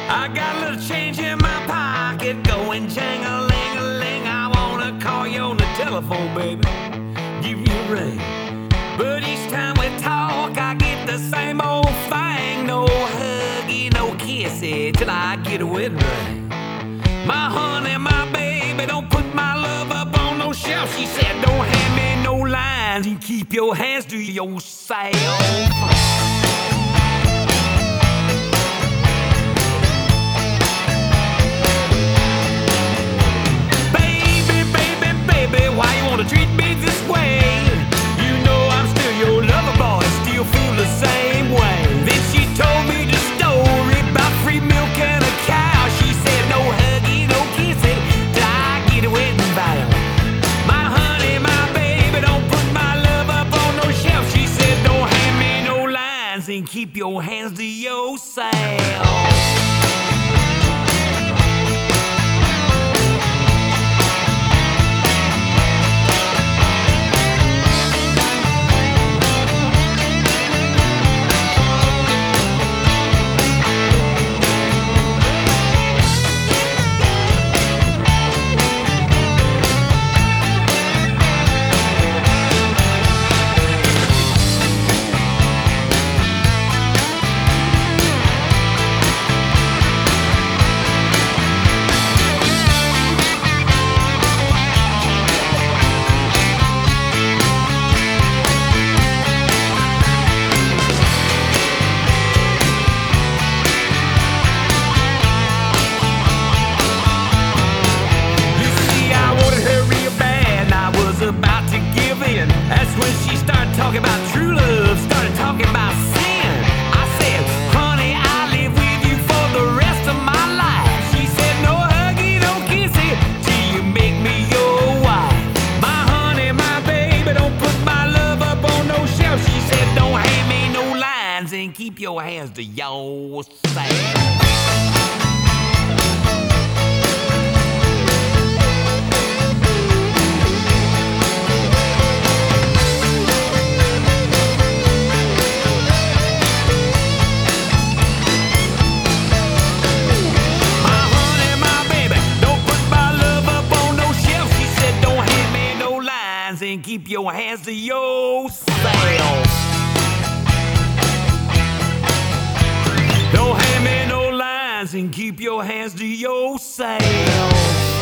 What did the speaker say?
I got a little change in my pocket going jang-a-ling-a-ling. I wanna call you on the telephone, baby, give you a ring. But each time we talk, I get the same old thing. No huggy, no kissy till I get a wedding ring. My honey, my baby, don't put my love up on no shelf. She said, don't hand me no lines and keep your hands to yourself. Why you wanna treat me this way? You know I'm still your lover boy, still feel the same way. Then she told me the story about free milk and a cow. She said no huggy, no kissing till I get a wedding vow. My honey, my baby, don't put my love up on no shelf. She said don't hand me no lines and keep your hands to yourself. That's when she started talking about true love, started talking about sin. I said, honey, I live with you for the rest of my life. She said, no huggy, no kissy, till you make me your wife. My honey, my baby, don't put my love up on no shelf. She said, don't hand me no lines and keep your hands to yourself. And keep your hands to yourself. Don't hand me no lines and keep your hands to yourself.